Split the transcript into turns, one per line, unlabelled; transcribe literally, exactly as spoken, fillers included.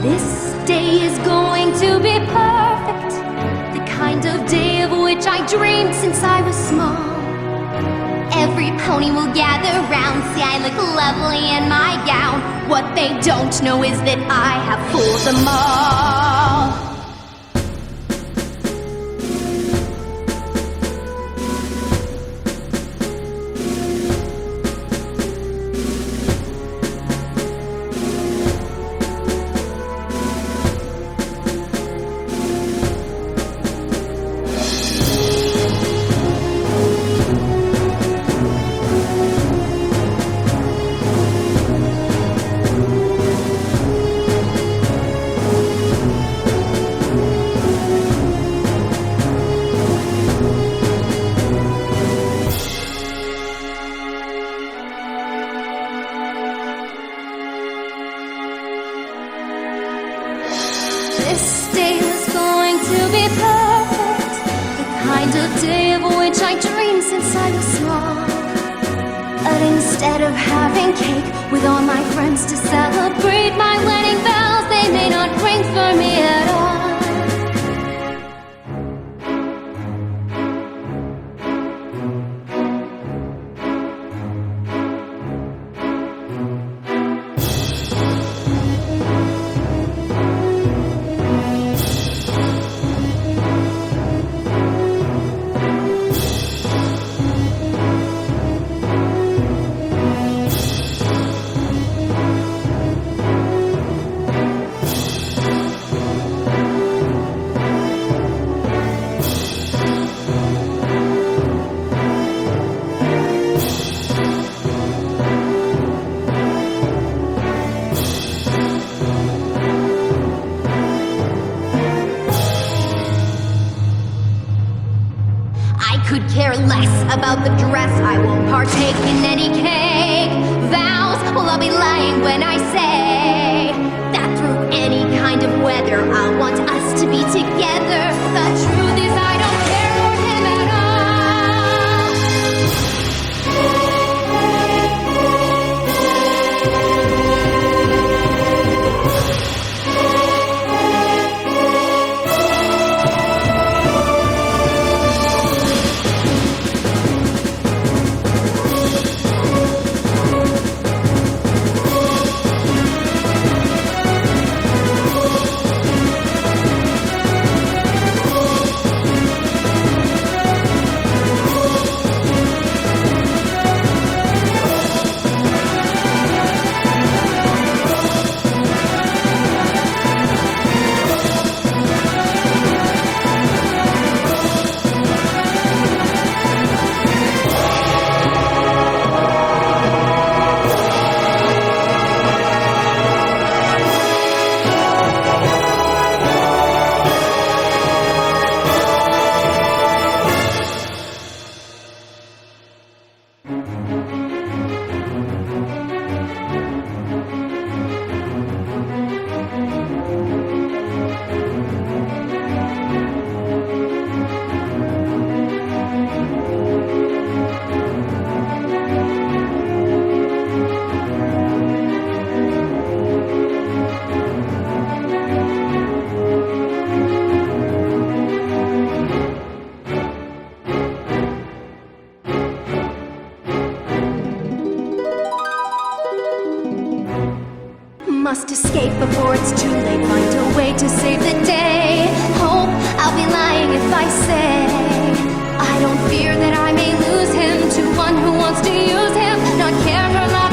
This day is going to be perfect, the kind of day of which I dreamed since I was small. Every pony will gather round, see I look lovely in my gown. What they don't know is that I have fooled them all. This day is going to be perfect, the kind of day of which I dreamed since I was small. But instead of having cake with all my friends to celebrate my wedding bells, they may not ring for me at all. Could care less about the dress, I won't partake in any cake. Vows, well I'll be lying when I say that through any kind of weather I want us to be together. The truth is I don't care for him at must escape before it's too late. Find a way to save the day. Hope I'll be lying if I say I don't fear that I may lose him to one who wants to use him, not care for love.